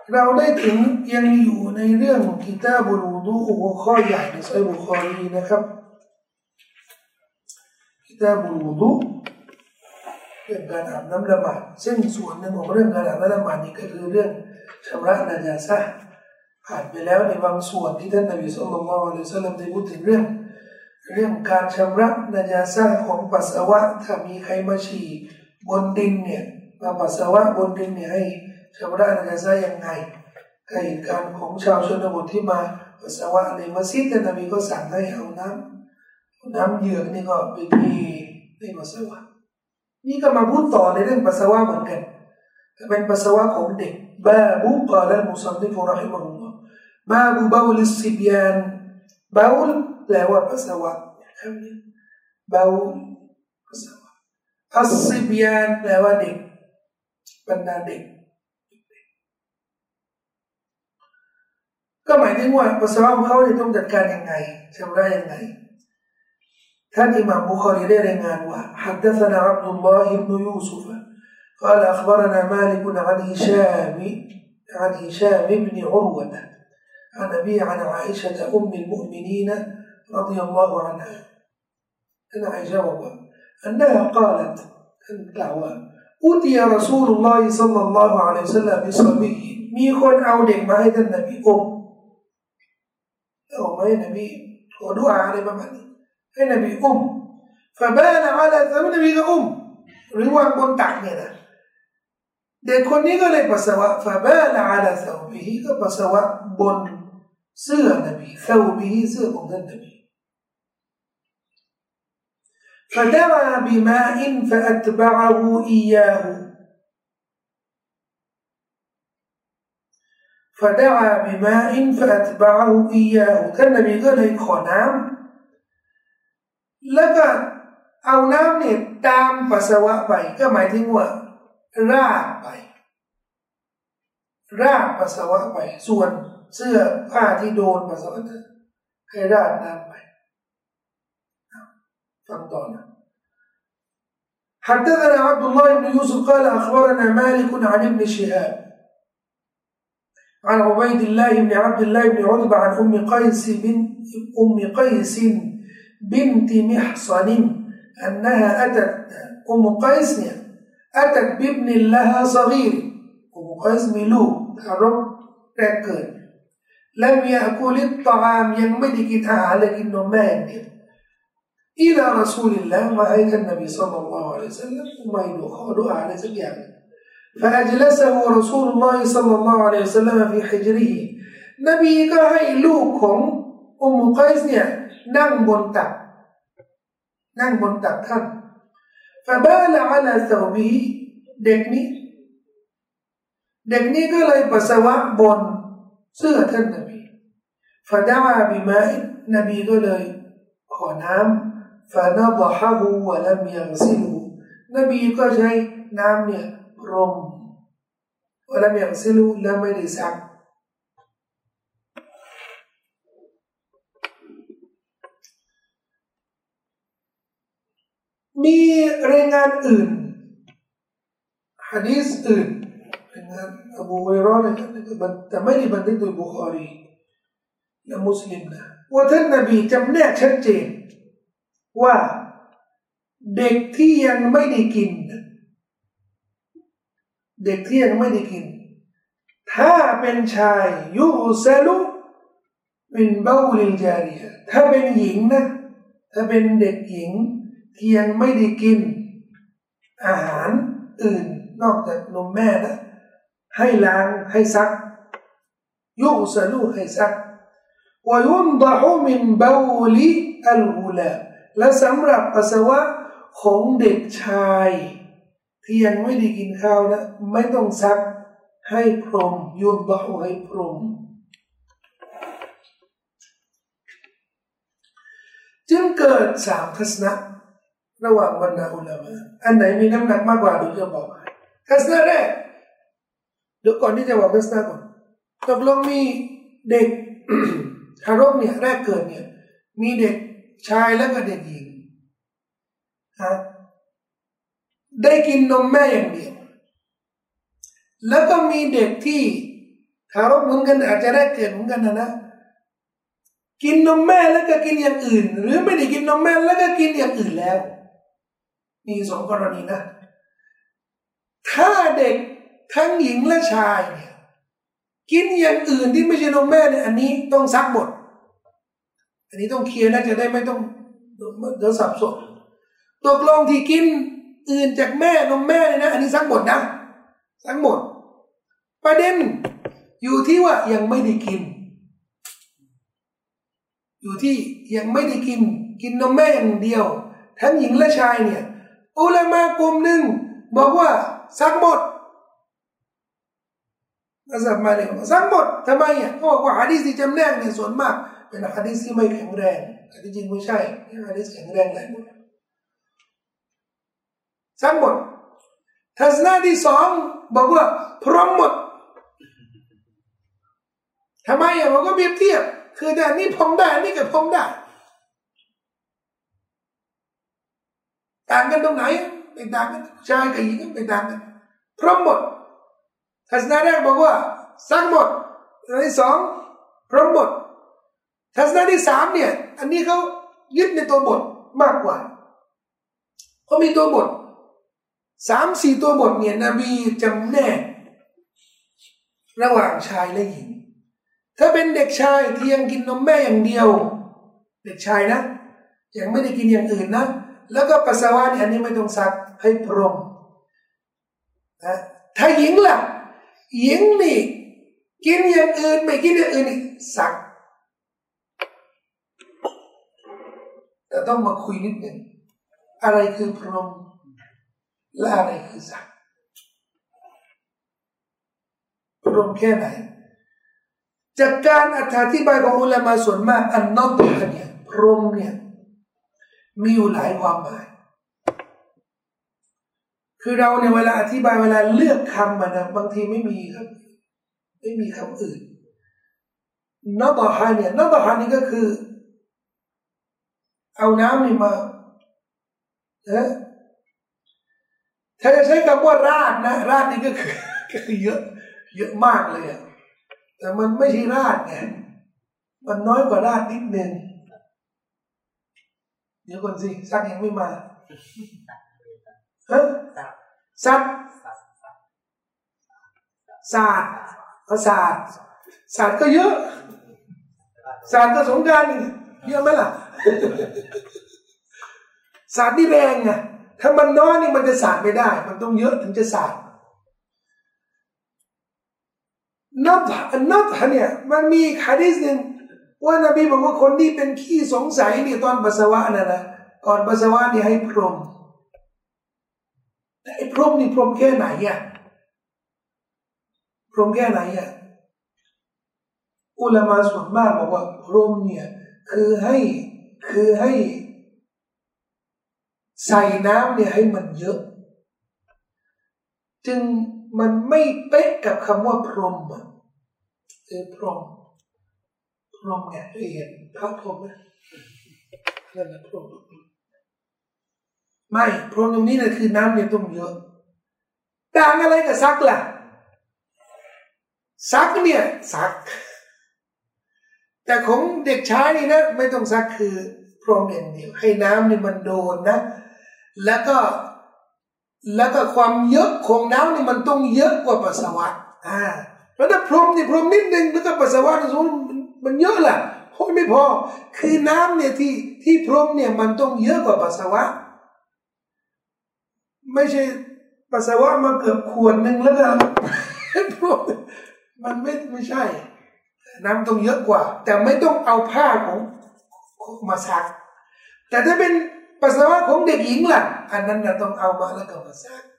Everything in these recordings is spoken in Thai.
เราได้ถึงยังอยู่ในเรื่องกิตาบุลวุดูหัวข้อใหญ่ในซัยบุคอรีนะครับกิตาบุลวุดูเรื่องการอาบน้ำละหมาดซึ่งส่วนหนึ่งของเรื่องการอาบน้ำละหมาดนี่ก็คือเรื่องชำระนาจาซะห์ผ่านไปแล้วในบางส่วนที่ท่านนบีศ็อลลัลลอฮุอะลัยฮิวะซัลลัมได้พูดถึงเรื่องการชำระนาจาซะห์ของปัสสาวะถ้ามีใครมาฉี่บนดินเนี่ยมาปัสสาวะบนดินเนี่ยให้ชำระนาจาซะห์ยังไงเหตุการณ์ของชาวชนบทที่มาปัสสาวะในมัสยิดท่านนบีก็สั่งให้เอาน้ำเหยือกนี่ก็ไปเทในปัสสาวะนี่ก็มาพูดต่อในเรื่องปัสสาวะเหมือนกันเป็นปัสสาวะของเด็กบาบุกาลมุซันนิฟรอฮิมะฮุลลอฮ์บาบุบาลิสซิบยานบาลแปลว่าปัสสาวะคำนี้บาลปัสสาวะอัสซิบยานแปลว่าเด็กบรรดาเด็กก็หมายถึงว่าปัสสาวะของเขาเนี่ยต้องจัดการยังไงชำระยังไงท่านอิหม่ามบุคอรีได้รายงานว่า حدثنا عبد الله بن يوسف قال أخبرنا مالك عن هشام بن عروة عن أبي عن عائشة أم المؤمنين رضي الله عنها أنا عائشة أنها قالت الدعوة أتي رسول الله صلى الله عليه وسلم بصبي มีคนเอาเด็กมาให้ท่านนบีเอามาให้นบีขอดุอาอะไรประมาณนี้ให้นบีفبال على ثوب นบีก็หรือวางบนตักเนี่ยนะเด็กคนนี้ก็เลยปัสสาวะ فبال على ثوبه ก็ปัสสาวะบนเสื้อนบี ثوبه เสื้อของท่านนบี فدعا بماء فأتبعه إياه فدعا بماء فأتبعه إياه ท่านนบีก็เลยขอน้ำแล้วก็เอาน้ำเนี่ยตามปัสสาวะไปก็หมายถึงว่าราดปัสสาวะไปส่วนเสื้อผ้าที่โดนปัสสาวะนั้นให้ราดน้ำไปฟังต่อนะ حدثنا عبد الله بن يوسف قال أخبرنا مالك عن ابن شهاب عن عبيد الله بن عبد الله بن عتبة عن أم قيس بنت محصن أنها أم قيس أتت بابن لها صغير أم قيس ملو تعرف ركض لم يأكل الطعام ينمدك تعالى النمان إلى رسول الله ما أيت النبي صلى الله عليه وسلم وما يدخل على سبيل فأجلسه رسول الله صلى الله عليه وسلم في حجره نبي كهي لوكم أم قيسนั่งบนตักท่าน فبال على ثوبه เด็กนี้ก็เลยปัสสาวะบนเสื้อท่านนบี فدعا بماء นบีก็เลยขอน้ำ فنضحه ولم يغسله นบีก็ใช้น้ำเนี่ยพรม ولم يغسله และไม่ได้ซักมีรายงานอื่นหะดีษอื่นรายงานอบูฮุรอยเราะห์นะครับแต่ไม่ได้บันทึกโดยบุคอรีและมุสลิมนะว่าท่านนบีจำแนกชัดเจนว่าเด็กที่ยังไม่ได้กินถ้าเป็นชายยุซาลุมินบาวลิลจาริยะถ้าเป็นหญิงนะถ้าเป็นเด็กหญิงที่ยังไม่ได้กินอาหารอื่นนอกจากนมแม่นะให้ล้างให้ซักยุซาลุให้ซักวะยุนฎะฮุมินบาวลิอัลกุลาและสำหรับปัสสาวะของเด็กชายที่ยังไม่ได้กินข้าวนะไม่ต้องซักให้พรมยุนฎะฮุให้พรมจึงเกิด3ทัศนะระหว่างบรรดาอุลามะอันไหนมีน้ำหนักมากกว่าเดี๋ยวจะบอกให้ทัศนะแรกเดี๋ยวก่อนที่จะบอกทัศนะก่อนตกลงมีเด็ก ทารกเนี่ยแรกเกิดเนี่ยมีเด็กชายและก็เด็กหญิงได้กินนมแม่อย่างเดียวแล้วก็มีเด็กที่ทารกเหมือนกันอาจจะได้เกิดเหมือนกันนะกินนมแม่แล้วก็กินอย่างอื่นหรือไม่ได้กินนมแม่แล้วก็กินอย่างอื่นแล้วมีสองกรณีนะถ้าเด็กทั้งหญิงและชายเนี่ยกินอย่างอื่นที่ไม่ใช่นมแม่เนี่ยอันนี้ต้องซักหมดอันนี้ต้องเคลียร์นะจะได้ไม่ต้องเดี๋ยวสับสนตกลงที่กินอื่นจากแม่นมแม่เนี่ยนะอันนี้ซักหมดนะซักหมดประเด็นอยู่ที่ว่ายังไม่ได้กินอยู่ที่ยังไม่ได้กินนมแม่อย่างเดียวทั้งหญิงและชายเนี่ยอุลามะกลุ่มหนึ่งบอกว่าซักหมดนะซักมาเลยซักหมดทำไมอ่ะเขาบอกว่าหะดีษที่จำแนกเนี่ยส่วนมากเป็นหะดีษที่ไม่แข็งแรงแต่จริงไม่ใช่หะดีษแข็งแรงแหละซักหมดทัศนะที่สองบอกว่าพร้อมหมดทำไมอ่ะเราก็เปรียบเทียบคือแต่อันนี้พร้อมได้อันนี้ก็พร้อมได้ต่างกันตรงไหนไม่ต่างกันชายกับหญิงไม่ต่างกันพร้อมหมดทัศนะแรกบอกว่าซักหมดทัศนะที่สองพร้อมหมดทัศนะที่สามเนี่ยอันนี้เขายึดในตัวบทมากกว่าเขามีตัวบท3-4ตัวบทเนี่ยนบีจำแนกระหว่างชายและหญิงถ้าเป็นเด็กชายที่ยังกินนมแม่อย่างเดียวเด็กชายนะยังไม่ได้กินอย่างอื่นนะแล้วก็ปัสสาวะเนี่ยอันนี้ไม่ต้องซักให้พรมนะถ้าหญิงล่ะหญิงนี่กินอย่างอื่นไม่กินอย่างอื่นนี่ซักแต่ต้องมาคุยนิดหนึ่งอะไรคือพรมและอะไรคือซักพรมแค่ไหนจากการอธิบายของอุลามะส่วนมากอันนับเนี่ยพรมเนี่ยมีอยู่หลายความหมายคือเราในเวลาอธิบายเวลาเลือกคำมานะบางทีไม่มีครับไม่มีคำอื่นนับฮาเนี่ยนับฮานี่ก็คือเอาน้ำนี่มาถ้าจะใช้คำว่าราดนะราดนี่ก็คือเยอะมากเลยอะแต่มันไม่ใช่ราดไงมันน้อยกว่าราดนิดนึงเดี๋ยวก่อนสิซักยังไม่มาซักศาสตร์ศาสตร์ก็เยอะศาสตร์ก็สงการเยอะไหมล่ะศาสตร์นี่แรงไงถ้ามันน้อยนี่มันจะศาสตร์ไม่ได้มันต้องเยอะถึงจะศาสตร์นับเนี่ยมันมีหะดีษหนึ่งว่านบีบอกว่าคนที่เป็นขี้สงสัยเนี่ยตอนปัสสาวะนะก่อนปัสสาวะนี่ให้พรมแต่ไอ้พรมนี่พรมแค่ไหนอ่ะพรมแค่ไหนอ่ะอุลามะส่วนมากบอกว่าพรมเนี่ยคือให้ใส่น้ำเนี่ยให้มันเยอะจึงมันไม่เป๊ะกับคำว่าพรมอ่ะพรมเนี่ยเคยเห็นพระพรมไหมนั่นแหละพรมไม่พรมตรงนี้นะคือน้ำเนี่ยต้องเยอะต่างอะไรกับซักล่ะซักเนี่ยซักแต่ของเด็กชายนี่นะไม่ต้องซักคือพรมอย่างเดียวให้น้ำเนี่ยมันโดนนะแล้วก็ความเยอะของน้ำนี่มันต้องเยอะกว่าปัสสาวะแล้วถ้าพรมนี่พรมนิดนึงแล้วก็ปัสสาวะมันเยอะล่ะเพราะไม่พอคือน้ำเนี่ยที่พรมเนี่ยมันต้องเยอะกว่าปัสสาวะไม่ใช่ปัสสาวะมาเกือบขวดนึงแล้วก็พรมมันไม่ใช่น้ำต้องเยอะกว่าแต่ไม่ต้องเอาผ้าของมาซักแต่ถ้าเป็นปัสสาวะของเด็กหญิงล่ะอันนั้นเราต้องเอามาแล้วก็มาซัก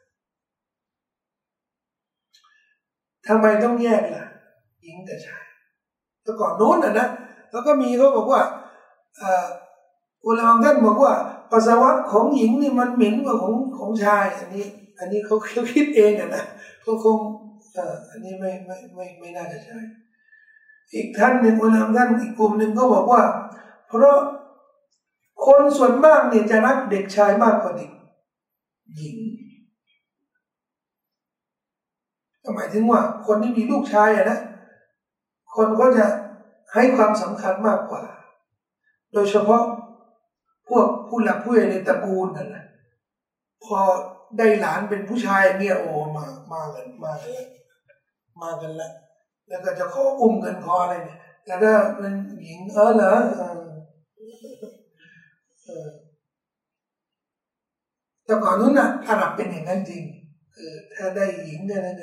ทำไมต้องแยกล่ะหญิงกับชายแล้วก่อนโน้นนะแล้วก็มีเขาบอกว่าอุลามะท่านบอกว่าปัสสาวะของหญิงนี่มันเหม็นกว่าของชายอันนี้เขาคิดเองนะเขาคงอันนี้ไม่น่าจะใช่อีกท่านหนึ่งอุลามะท่านอีกกลุ่มหนึ่งก็บอกว่าเพราะคนส่วนมากเนี่ยจะรักเด็กชายมากกว่าเด็กหญิงหมายถึงว่าคนที่มีลูกชายนะคนก็จะให้ความสำคัญมากกว่าโดยเฉพาะพวกผู้หลักผู้ใหญ่ในตระกูลนั่นแหละพอได้หลานเป็นผู้ชายเนี่ยโอ้มากันละแล้วก็จะขออุ้มกันคออะไรเนี่ยแต่ถ้าเป็นหญิงเหรอแต่ก่อนนู้นน่ะอาหรับเป็นอย่างนั้นจริงถ้าได้หญิงเนี่ยนะ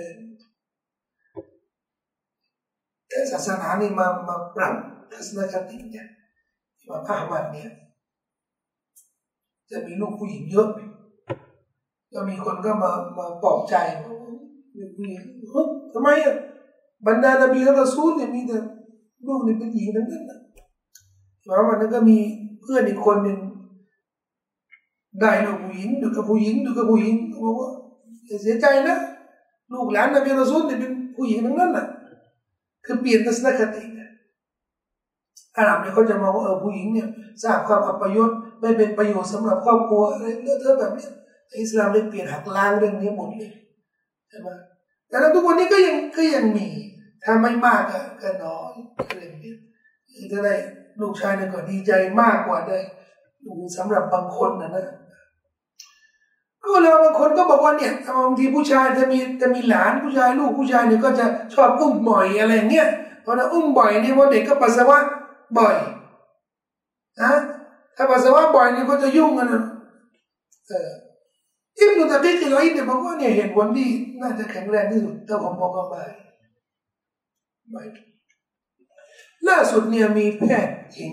แต่ศาสนานี่มาปรับทัศนคติเนี่ยมาพระมัดเนี่ยจะมีลูกผู้หญิงเยอะก็มีคนก็มาปลอบใจผู้หญิงทำไมอ่ะบรรดานบีและรอซูลเนี่ยมีแต่ลูกนี่เป็นหญิงทั้งนั้นนะวันนั้นก็มีเพื่อนอีกคนหนึ่งได้ลูกผู้หญิงดูกับผู้หญิงบอกว่าเสียใจนะลูกหลานนบีรอซูลเนี่ยเป็นผู้หญิงทั้งนั้นน่ะคือเปลี่ยนทัศนคติอาหรับเนี่ยเขาจะมองว่าผู้หญิงเนี่ยสร้างความอัปยศไม่เป็นประโยชน์สำหรับครอบครัวอะไรเลอะเทอะแบบนี้อิสลามได้เปลี่ยนหักล้างเรื่องนี้หมดเลยใช่ไหมแต่ทุกวันนี้ก็ยังมีถ้าไม่มากก็น้อยอะไรแบบนี้จะได้ลูกชายเนี่ยก็ดีใจมากกว่าได้สำหรับบางคนนะก็แล้วบางคนก็บอกว่าเนี่ยบางทีผู้ชายจะมีหลานผู้ชายลูกผู้ชายเนี่ยก็จะชอบอุ้มบ่อยอะไรเงี้ยเพราะถ้าอุ้มบ่อยเนี่ยว่าเด็กก็ปัสสาวะบ่อยนะถ้าปัสสาวะบ่อยเนี่ยก็จะยุ่งกันนะอิบนุตะกีกิลเนี่ยบอกว่าเนี่ยเห็นผลที่น่าจะแข็งแรงที่สุดแต่ผมบอกว่าไม่ล่าสุดเนี่ยมีแพทย์หญิง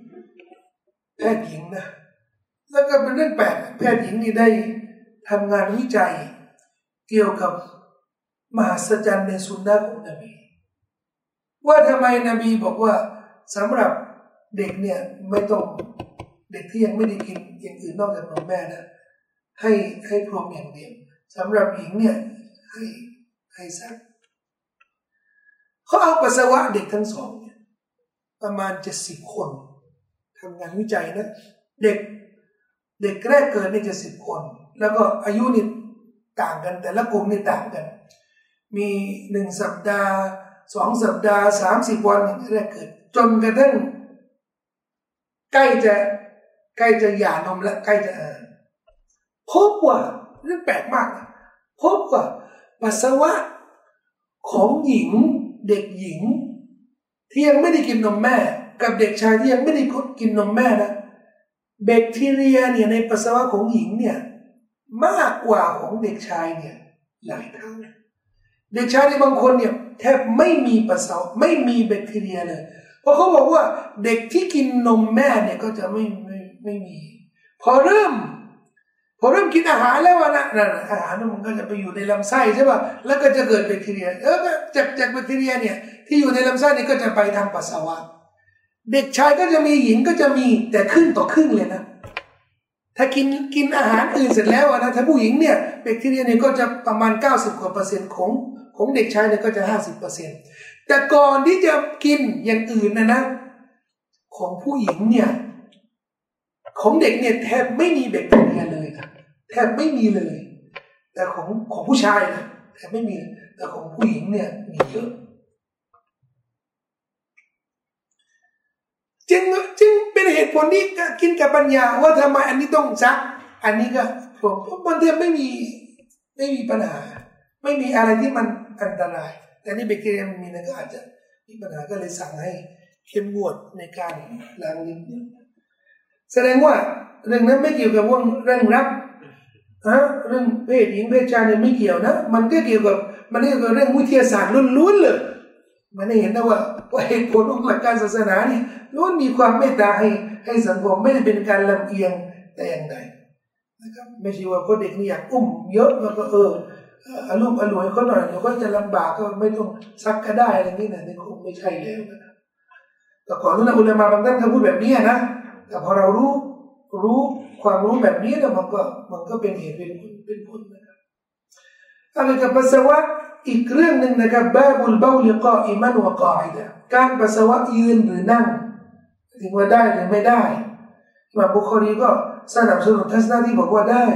นะแล้วก็เป็นเรื่องแปลกแพทย์หญิงนี่ได้ทำงานวิจัยเกี่ยวกับมหัศจรรย์ในสุนนะของนบีว่าทำไมนบีบอกว่าสำหรับเด็กเนี่ยไม่ต้องเด็กที่ยังไม่ได้กินอย่างอื่นนอกจากนมแม่นะให้พรมอย่างเดียวสำหรับหญิงเนี่ยให้ซักเขาเอาปัสสาวะเด็กทั้งสองเนี่ยประมาณ70 คนทำงานวิจัยนะเด็กแรกเกิดนี่70 คนแล้วก็อายุนี่ต่างกันแต่ละกลุ่มนี่ต่างกันมี1 สัปดาห์2 สัปดาห์30 วันแรกเกิดจนกระทั่งใกล้จะหย่านมและใกล้จะพบว่าเรื่องแปลกมากพบว่าปัสสาวะของหญิงเด็กหญิงที่ยังไม่ได้กินนมแม่กับเด็กชายที่ยังไม่ได้กินนมแม่นะแบคทีเรียเนี่ยในปัสสาวะของหญิงเนี่ยมากกว่าของเด็กชายเนี่ยหลายเท่าเด็กชายในบางคนเนี่ยแทบไม่มีปัสสาวะไม่มีแบคทีเรียเลยเพราะเขาบอกว่าเด็กที่กินนมแม่เนี่ยก็จะไม่มีพอเริ่มกินอาหารแล้วนะอาหารมันก็จะไปอยู่ในลำไส้ใช่ป่ะแล้วก็จะเกิดแบคทีเรียจากแบคทีเรียเนี่ยที่อยู่ในลำไส้นี่ก็จะไปทางปัสสาวะเด็กชายก็จะมีหญิงก็จะมีแต่ครึ่งต่อครึ่งเลยนะถ้ากินอาหารอื่นเสร็จแล้วนะถ้าผู้หญิงเนี่ยแบคทีเรียเนี่ยก็จะประมาณ90%ของเด็กชายเนี่ยก็จะ50%แต่ก่อนที่จะกินอย่างอื่นนะของผู้หญิงเนี่ยของเด็กเนี่ยแทบไม่มีแบคทีเรียเลยนะแทบไม่มีเลยแต่ของผู้ชายนะแทบไม่มีแต่ของผู้หญิงเนี่ยมีเยอะจึงเป็นเหตุผลที่กินกับปัญญาว่าทำไมอันนี้ต้องซักอันนี้ก็เพราะมันเทียบไม่มีปัญหาไม่มีอะไรที่มันอันตรายแต่นี่แบคทีเรียมันมีนะก็อาจจะมีปัญหาก็เลยสั่งให้เข้มงวดในการล้างลิ้นแสดงว่าเรื่องนั้นไม่เกี่ยวกับเรื่องรับเรื่องเพศหญิงเพศชายเนี่ยไม่เกี่ยวนะมันก็เกี่ยวกับเรื่องวิทยาศาสตร์ล้วนๆเลยมันเห็นนะว่าเหตุผลของหลักการศาสนาเนี่ยล้วนมีความเมตตาให้สังคมไม่ได้เป็นการลำเอียงแต่อย่างใดนะครับไม่ใช่ว่าคนเด็กนี่อยากอุ้มเยอะแล้วก็อารมณ์อร่วยเขาหน่อยเดี๋ยวก็จะลำบากก็ไม่ต้องซักก็ได้อะไรนี่นะนี่คงไม่ใช่แล้วนะแต่ก่อนนู้นอุลามะบางท่านเขาพูดแบบนี้นะแต่พอเรารู้ความรู้แบบนี้แล้วมันก็เป็นเหตุเป็นผลนะครับอะไรกับปัสสาวะอีกเรื่องหนึ่งนะครับบาบุลเบาลิกาอิมันวะกาอิดะการปัสสาวะยืนหรือนั่งถึงว่าได้หรือไม่ได้อิหม่ามบุคอรีก็สนับสนุนทัศนะที่บอกว่าได้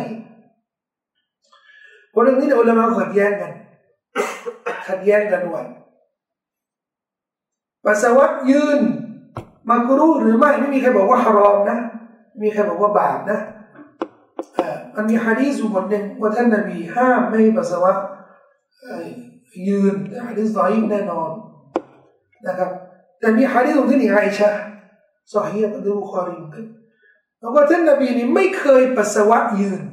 เพราะเรื่องนี้อุลามะขัดแย้งกันว่าปัสสาวะยืนมักรูหรือไม่มีใครบอกว่าฮารอมนะมีใครบอกว่าบาปนะมันมีหะดีษบทหนึ่งว่าท่านนบีห้ามไม่ปัสสาวะยืนหะดีษฎออีฟแน่นอนนะครับแต่มีหะดีษของท่านอิชะห์ซอฮีฮ์ของบุคอรีแล้วก็ท่านนบีนี่ไม่เคยปัสสาวะยืน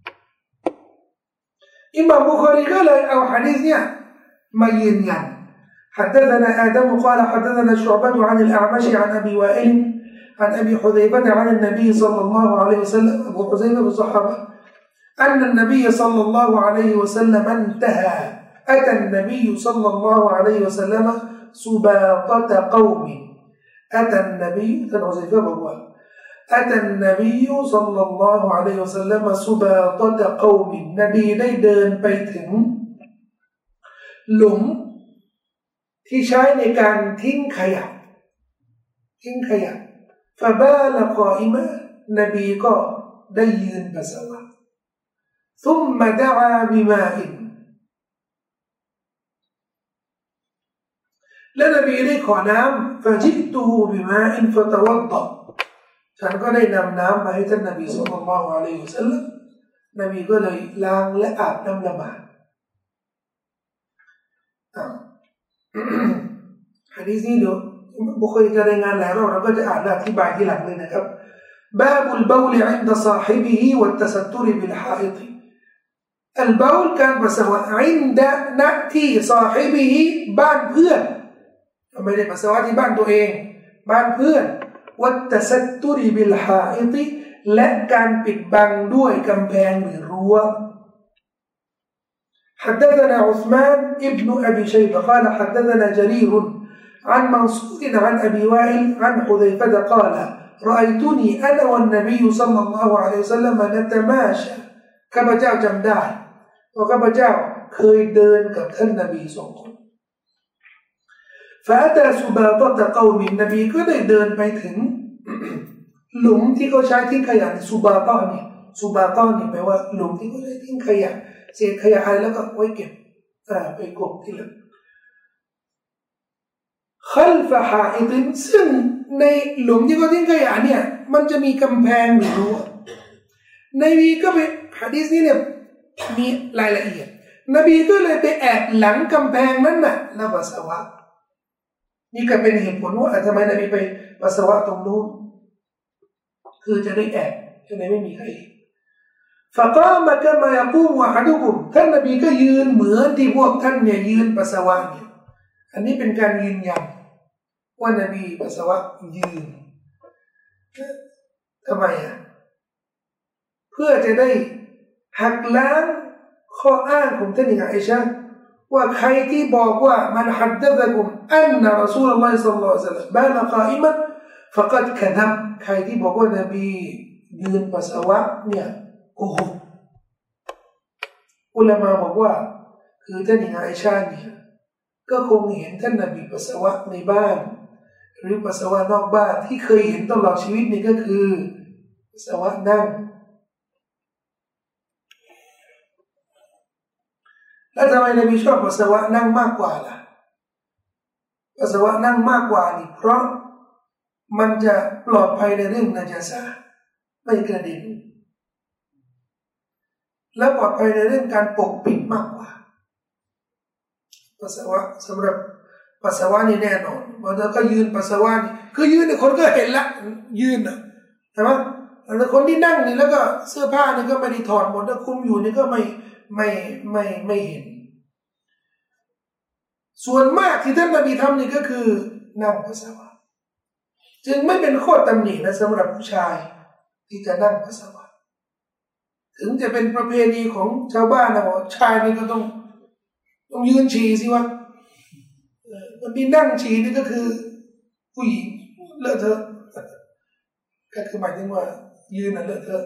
อิหม่ามบุคอรีก็เลยเอาหะดีษเนี่ยมายืนยันحدثنا آدم قال حدثنا شعبة عن الأعمش عن أبي وائل عن أبي حذيفة عن النبي صلى الله عليه وسلم أبو حذيفة بالصحابة أن النبي صلى الله عليه وسلم انتهى أتى النبي صلى الله عليه وسلم سباطة قوم أتى النبي أتى النبي صلى الله عليه وسلم سباطة قوم نبي ได้เดินไปถึงหลุมที่ใช้ในการทิ้งขยะฟะบาลกออิมะนบีก็ได้ยืนปัสสาวะซุมมะดะอาบิมาอินและนบีได้ขอน้ำฟะจิตุฮูบิมาอินฟะตะวัฎฎะฉันก็ได้นำน้ำมาให้ท่านนบีศ็อลลัลลอฮุอะลัยฮิวะซัลลัมนบีก็เลยล้างและอาบน้ำละหมาดหะดีษนี้ดูบุคคลจะรายงานแล้วเราก็จะอ่านและอธิบายที่หลังเลยนะครับบาบุลบาวล عند صاحبه والتستر بالحائط البول การปัสสาวะ عند ณที่ صاحبه บ้านเพื่อนไม่ได้ปัสสาวะที่บ้านตัวเองบ้านเพื่อน والتستر بالحائط และการปิดบังด้วยกำแพงหรือรั้วحدثنا عثمان ابن أبي شيبة قال حدثنا جرير عن منصور عن أبي وائل عن حذيفة قال رأيتني أنا والنبي صلى الله عليه وسلم نتماشى ข้าพเจ้าจำได้ว่าข้าพเจ้าเคยเดินกับท่านนบีสองคน فأتى سباطة قوم นบีก็ได้เดินไปถึงหลุมที่เขาใช้ทิ้งขยะสุบาตะนี่แปลว่าหลุมที่เขาใช้ทิ้งขยะเศษขยะอะไรแล้วก็ไว้เก็บไปกบที่หลังخلف حائط ซึ่งในหลุมที่เขาทิ้งขยะเนี่ยมันจะมีกำแพงหรือรั้วนบีก็ไปหะดีษนี้เนี่ยมีรายละเอียดนบีก็เลยไปแอบหลังกำแพงนั้นน่ะแล้วปัสสาวะนี่ก็เป็นเหตุผลว่าทำไมนบีไปปัสสาวะตรงนู้นคือจะได้แอบจะได้ไม่มีใครفقام كما يقوم أحدكم ท่านนบีก็ยืนเหมือนที่พวกท่านเนี่ยยืนปัสสาวะเนี่ยอันนี้เป็นการยืนยันว่านบีปัสสาวะยืนทำไมเพื่อจะได้หักล้างข้ออ้างของท่านอิชะห์ว่าใครที่บอกว่ามันฮัดดะซะกุมอันนะรอซูลุลลอฮิศ็อลลัลลอฮุอะลัยฮิวะซัลลัมบาลกออิมันฟะกัดกะซับใครที่บอกว่านบียืนปัสสาวะเนี่ยโอ้โหอุลามะบอกว่าคือท่านอิชะห์เนี่ยก็คงเห็นท่านนบีปัสสาวะในบ้านหรือปัสสาวะนอกบ้านที่เคยเห็นตลอดชีวิตนี่ก็คือปัสสาวะนั่งแล้วทำไมนบีชอบปัสสาวะนั่งมากกว่าล่ะปัสสาวะนั่งมากกว่านี่เพราะมันจะปลอดภัยในเรื่องนาจาสะไม่กระเด็นและปลอดภัยในเรื่องการปกปิดมากกว่าปัสสาวะสำหรับปัสสาวะนี่แน่นอนบางทีก็ยืนปัสสาวะนี่คือยืนเนี่ยคนก็เห็นละยืนนะใช่ไหมแต่คนที่นั่งนี่แล้วก็เสื้อผ้านี่ก็ไม่ได้ถอดหมดถ้าคุมอยู่นี่ก็ไม่เห็นส่วนมากที่ท่านนบีทำนี่ก็คือนั่งปัสสาวะจึงไม่เป็นข้อตำหนินะสำหรับผู้ชายที่จะนั่งปัสสาวะถึงจะเป็นประเพณีของชาวบ้านนะว่าชายนี่ก็ต้องยืนฉี่สิวะมันมีนั่งฉี่นี่ก็คือผู้หญิงเลอะเทอะก็คือหมายถึงว่ายืนน่ะเลอะเทอะ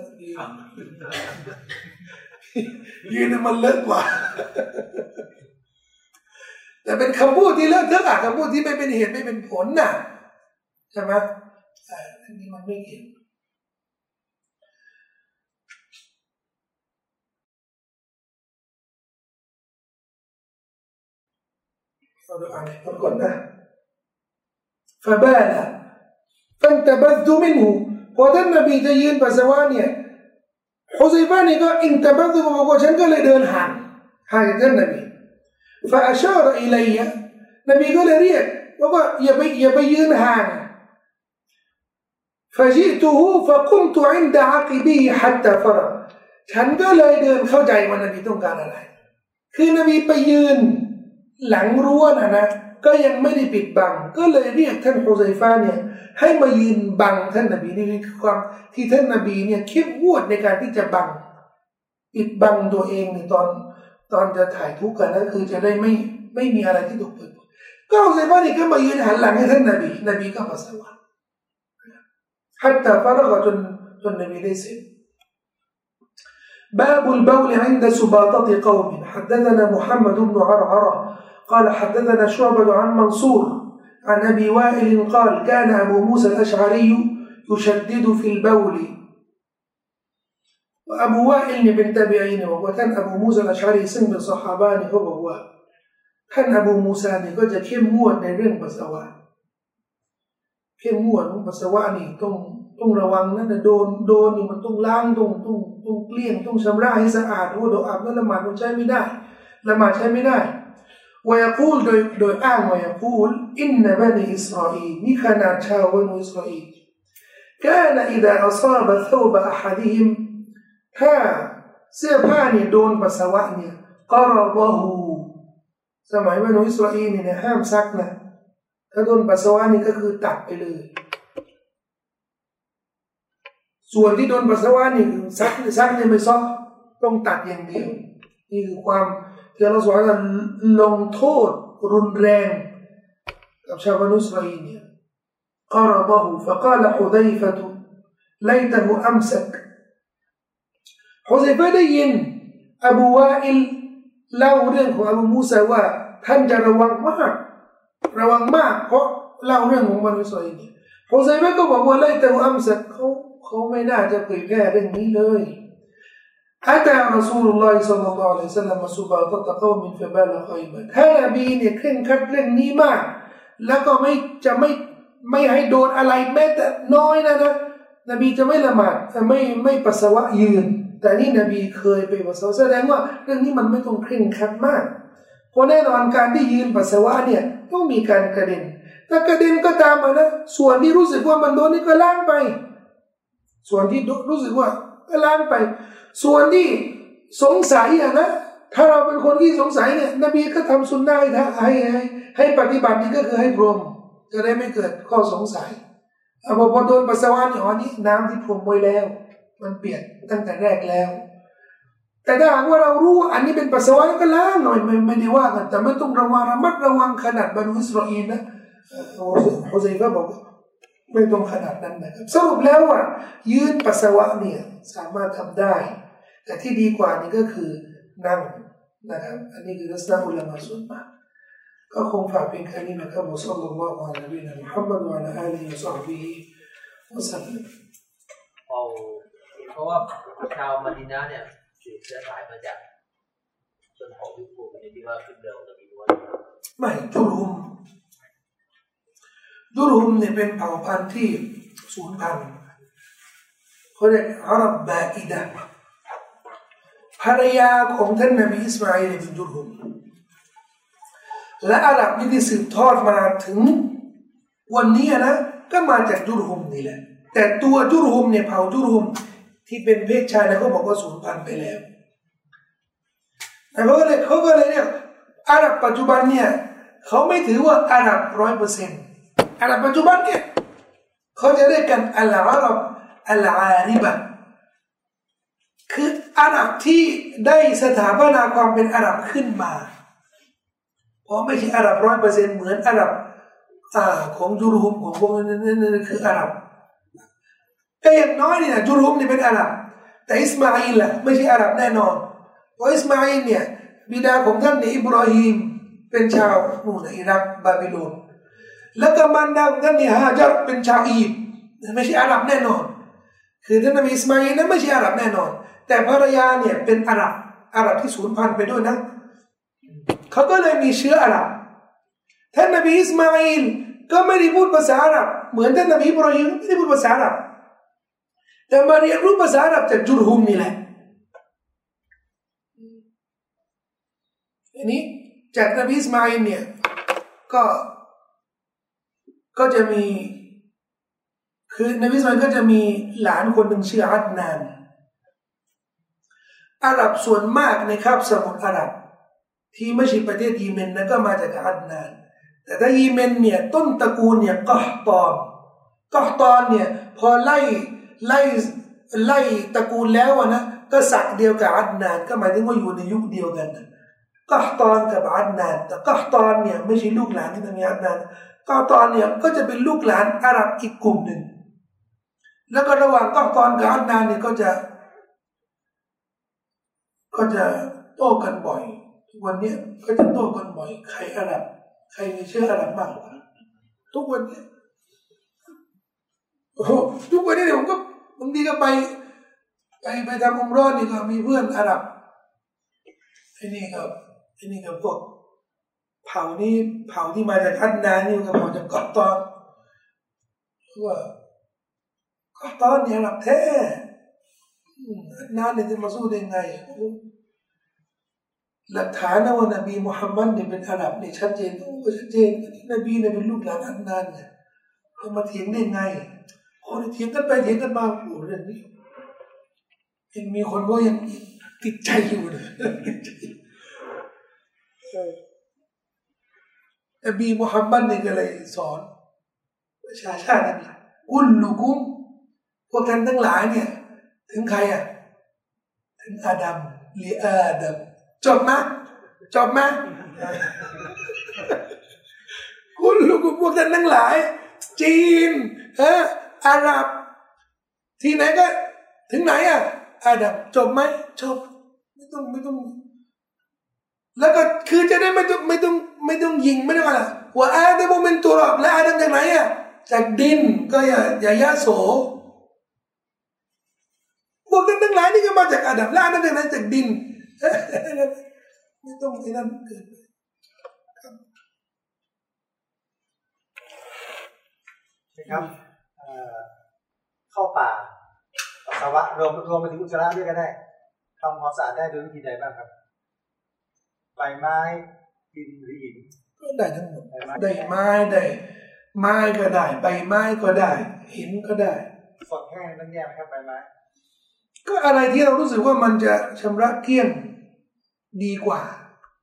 ยืนน่ะมันเลอะกว่าแต่เป็นคำพูดที่เลอะเทอะคำพูดที่ไม่เป็นเหตุไม่เป็นผลน่ะใช่ไหมอันนี้มันไม่เกี่ยวเราดูอ่านก่อนนะ فبال فانتبذت منه พอท่านนบีจะยืนปัสสาวะเนี่ยฮุซัยฟะนี่ก็อินตะบัซบอกว่าฉันก็เลยเดินห่างจากท่านนบี فأشار إلي นบีก็เลยเรียกว่าอย่าไปยืนห่าง فجئته فقمت عند عقبه حتى فرغ ฉันก็เลยเดินเข้าใจว่านบีต้องการอะไรคือนบีไปยืนหลังรั้วนะก็ยังไม่ได้ปิดบังก็เลยเรียกท่านฮุซัยฟะเนี่ยให้มายืนบังท่านนบีนี่คือความที่ท่านนบีเนี่ยเข้มงวดในการที่จะบังปิดบังตัวเองในตอนจะถ่ายทุกข์กันนั่นคือจะได้ไม่มีอะไรที่ถูกเปิดก็ฮุซัยฟะนี่ก็มายืนหันหลังให้ท่านนบีก็ปัสสาวะحتى فرغจนนบีได้เสร็จباب البول عند سباطة قوم حدثنا محمد بن عرعرة قال حدثنا شعبة عن منصور عن أبي وائل قال كان أبو موسى الأشعري يشدد في البول وأبو وائل بن تابعين وكان أبو موسى الأشعري سن بالصحابان هو كان أبو موسى นี่ก็จะเข้มงวดในเรื่องปัสสาวะเข้มงวดปัสสาวะนี่ต้องระวังนะโดนนี่มันต้องล้างต้องเกลี้ยงต้องชำระให้สะอาดโดยอาบน้ำละหมาดมันใช้ไม่ได้ละหมาดใช้ไม่ได้ويقول โดยอ้างويقول إن بني إسرائيل นี่ขนาดชาวบรรดาอิสราเอล كان إذا أصاب ثوب أحدهم ถ้าเสื้อผ้านี่โดนปัสสาวะเนี่ย قرضه สมัยบรรดาอิสราเอลเนี่ยห้ามซักนะถ้าโดนปัสสาวะนี่ก็คือตัดไปเลยส่วนที่โดนปัสสาวะนี่คือซักเนี่ยไม่ซักต้องตัดอย่างเดียวนี่คือความที่อัลเลาะห์ซุบฮานะฮูวะตะอาลาลงโทษรุนแรงกับชาวบรรดาอิสราเอลเนี่ย قرضه فقال حذيفة ليته أمسك ฮุซัยฟะห์ได้ยินอบูวาอิลเล่าเรื่องของอบูมูซาว่าท่านจะระวังมากเพราะเล่าเรื่องของบรรดาอิสราเอลเนี่ยฮุซัยฟะห์ก็บอกว่าليته أمسكเขาไม่น่าจะเผยแพร่เรื่องนี้เลยأتى رسول الله صلى الله عليه وسلم سباطة قوم فبال خيبا ท่านนบีเนี่ยเคร่งครัดเรื่องนี้มากแล้วก็ไม่ให้โดนอะไรแม้แต่น้อยนะนบีจะไม่ละหมาดไม่ปัสสาวะยืนแต่นี่นบีเคยไปปัสสาวะแสดงว่าเรื่องนี้มันไม่ต้องเคร่งครัดมากเพราะแน่นอนการที่ยืนปัสสาวะเนี่ยต้องมีการกระเด็นถ้ากระเด็นก็ตามมานะส่วนที่รู้สึกว่ามันโดนนี่ก็ล้างไปส่วนที่รู้สึกว่าก็ล้างไปส่วนที่สงสัยนะถ้าเราเป็นคนที่สงสัยเนี่ยนบีก็ทำสุนนะให้ปฏิบัตินี่ก็คือให้พรมจะได้ไม่เกิดข้อสงสัยพอโดนปัสสาวะนี่น้ำที่พรมไว้แล้วมันเปียกตั้งแต่แรกแล้วแต่ถ้าหากว่าเรารู้ว่าอันนี้เป็นปัสสาวะก็ล้างหน่อยไม่ได้ว่ากันแต่ไม่ต้องระมัดระวังขนาดบรรดาอิสราเอลนะฮุซัยฟะห์บอกไม่ต้องขนาดนั้นนะครับสรุปแล้วว่ายืนปัสสาวะเนี่ยสามารถทำได้แต่ที่ดีกว่านี่ก็คือนั่งนะครับอันนี้คือทัศนะอุลามะส่วนมากก็คงฝากเพียงแค่นี้นะครับมุฮัมมัดวะอะลัยฮิมุฮัมมัดวะอะลาอาลีฮิวะซอฮบิฮิวะซัลลัมเพราะว่าชาวมะดีนะห์เนี่ยสืบเชื้อสายมาจากชนเผ่ายุคปูนที่ว่าขึ้นเร็วจะมีด้วยไม่จุรุมเนี่ยเป็นเผ่าพันธุ์ที่สูญพันธุ์เขาเรียกอาหรับบาอิดะภรรยาของท่านนบีอิสมาอีลเป็นจุรุมและอาหรับที่สืบทอดมาถึงวันนี้นะก็มาจากจุรุมนี่แหละแต่ตัวจุรุมเนี่ยเผ่าจุรุมที่เป็นเพศชายนะเขาบอกว่าสูญพันธุ์ไปแล้วแต่เขาก็เลยเนี่ยอาหรับปัจจุบันเนี่ยเขาไม่ถือว่าอาหรับ 100%อาหรับปัจจุบันเนี่ยเขาจะเรียกกันอัลอาหรับอัลอาริบะคืออาหรับที่ได้สถาปนาความเป็นอาหรับขึ้นมาเพราะไม่ใช่อาหรับ 100% เหมือนอาหรับของจุรุมของพวกนั้นคืออาหรับแต่อย่างน้อยเนี่ยจุรุมนี่เป็นอาหรับแต่อิสมาอีลล่ะไม่ใช่อาหรับแน่นอนเพราะอิสมาอีลเนี่ยบิดาของท่านเนี่ยอิบราฮิมเป็นชาวอิรักบาบิโลนแล้วก็มารดาของท่านเนี่ยฮาญัรเป็นชาวอียิปต์ไม่ใช่อาหรับแน่นอนคือท่านนบีอิสมาอีลนั้นไม่ใช่อาหรับแน่นอนแต่ภรรยาเนี่ยเป็นอาหรับที่สูญพันธุ์ไปด้วยนะเขาก็เลยมีเชื้ออาหรับท่านนบีอิสมาอีลก็ไม่ได้พูดภาษาอาหรับเหมือนท่านนบีอิบรอฮีมไม่ได้พูดภาษาอาหรับแต่มาเรียนรู้ภาษาอาหรับจากจุรฮุมนี่แหละอันนี้จากนบีอิสมาอิลเนี่ยก็จะมีคือนบีอิสมาอิลก็จะมีหลานคนหนึ่งชื่ออัดนานอาหรับส่วนมากในคาบสมุทรอาหรับที่ไม่ใช่ประเทศเยเมนนะก็มาจากอัดนานแต่ถ้าเยเมนเนี่ยต้นตระกูลเนี่ยกอฮตอนเนี่ยพอไล่ตระกูลแล้วนะก็ศักดิ์เดียวกับอัดนานก็หมายถึงว่าอยู่ในยุคเดียวกันนะกอฮตอนกับอัดนานแต่กอฮตอนเนี่ยไม่ใช่ลูกหลานที่มีอัดนานกอฮตอนเนี่ยก็จะเป็นลูกหลานอาหรับอีกกลุ่มหนึ่งแล้วก็ระหว่างกอฮตอนกับอัดนานเนี่ยก็จะโต้กันบ่อยวันนี้ก็จะโต้กันบ่อยใครอาหรับใครมีเชื้ออาหรับมากกว่าทุกวันนี้ทุกวันนี้เนี่ยผมก็บางทีก็ไปทำอุมเราะห์นี่ก็มีเพื่อนอาหรับไอ้นี่ก็พวกเผ่าที่มาจากอัดนานนี่ก็เผ่าจากกอฮตอนว่ากอฮตอนเนี่ยอาหรับแท้อัดนานเนี่ยจะมาสู้ได้ไงหลักฐานนะว่านบีมุฮัมมัดเนี่ยเป็นอาหรับเนี่ยชัดเจนชัดเจนนบีเนี่ยเป็นลูกหลานอัดนานเนี่ยเขามาเถียงได้ไงพอเถียงกันไปเถียงกันมาโอ้เรื่องนี้ยังมีคนก็ยังติดใจอยู่นะนบีมุฮัมมัดเนี่ยก็เลยสอนประชาชาตินี่อุลลุกุมพวกท่านทั้งหลายเนี่ยถึงใครอ่ะถึงอาดัมลีอาดัมจบไหมคุณลูกพวกท่านทั้งหลายจีนอาหรับที่ไหนก็ถึงไหนอ่ะอาดัมจบไหมจบไม่ต้องแล้วก็คือจะได้ไม่ต้องยิงไม่ต้องอะไรว่าอาดัมเป็นตุรอบแล้วอาดัมจากไหนอ่ะจากดินก็อย่ายะโสพวกท่านทั้งหลายนี่ก็มาจากอาดัมแล้วอาดัมจากไหนจากดินไม่ต้องไอ้นั่นเกินนะครับเข้าป่าปัสสาวะรวมไปถึงอุจจาระด้วยก็ได้ทำความสะอาดได้โดยวิธีใดบ้างครับใบไม้ดินหรือหินก็ได้ทั้งหมดได้ไม้ก็ได้ใบไม้ก็ได้หินก็ได้สดแห้งนั่นแย่ไหมครับใบไม้ก็อะไรที่เรารู้สึกว่ามันจะชำระเกลี้ยงดีกว่า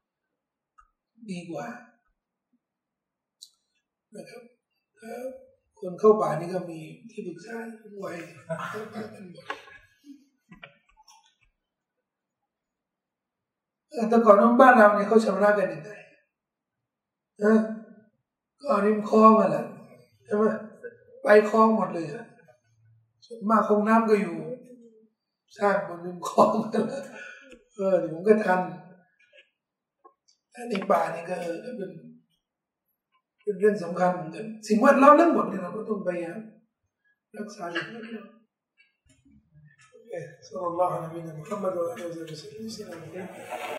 นะครับคนเข้าป่านี่ก็มีที่ปรึกษาไว้แต่ก่อนบ้านเราเนี่ยเขาชำระกันยังไงก็ริมคลองมาแหละใช่ไหมไปคลองหมดเลยส่วนมากคงน้ำก็อยู่สร้างบนริมคลองกันแล้วเดี๋ยวผมก็ทันในป่านี่ก็เป็นเรื่องสำคัญเหมือนกันสิ่งแวดล้อมทั้งหมดเนี่ยเราก็ต้องพยายามรักษาสิ่งแวดล้อมصلى الله على نبينا محمد وعلى اله وصحبه وسلم